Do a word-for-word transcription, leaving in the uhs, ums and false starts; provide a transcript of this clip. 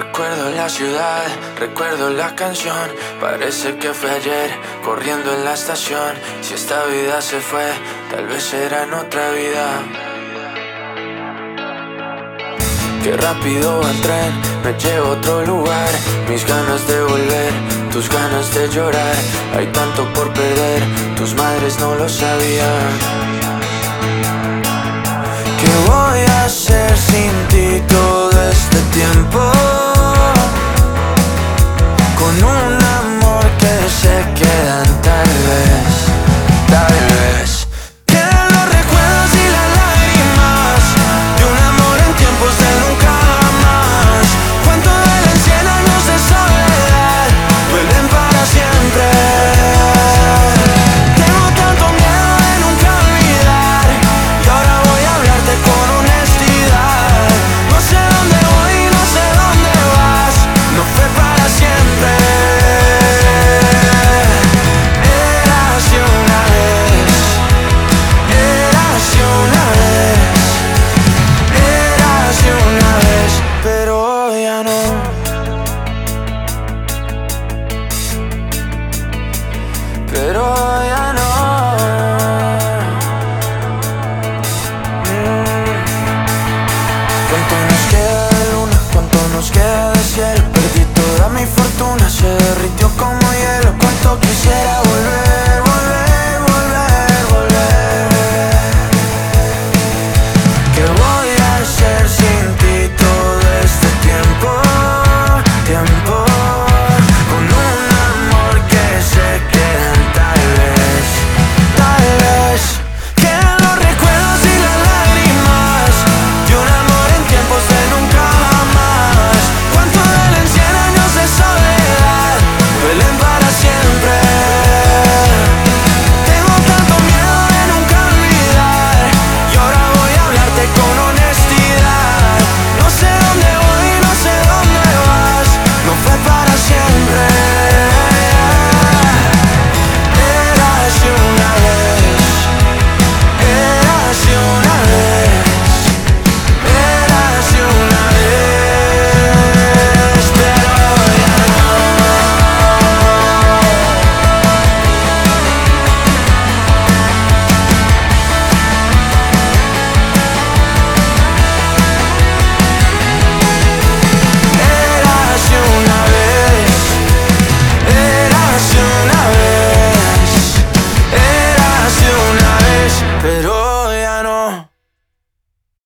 Recuerdo la ciudad, recuerdo la canción. Parece que fue ayer, corriendo en la estación. Si esta vida se fue, tal vez será en otra vida. Qué rápido va el tren, me lleva a otro lugar. Mis ganas de volver, tus ganas de llorar. Hay tanto por perder, tus madres no lo sabían. ¿Qué voy a hacer sin ti todo este tiempo?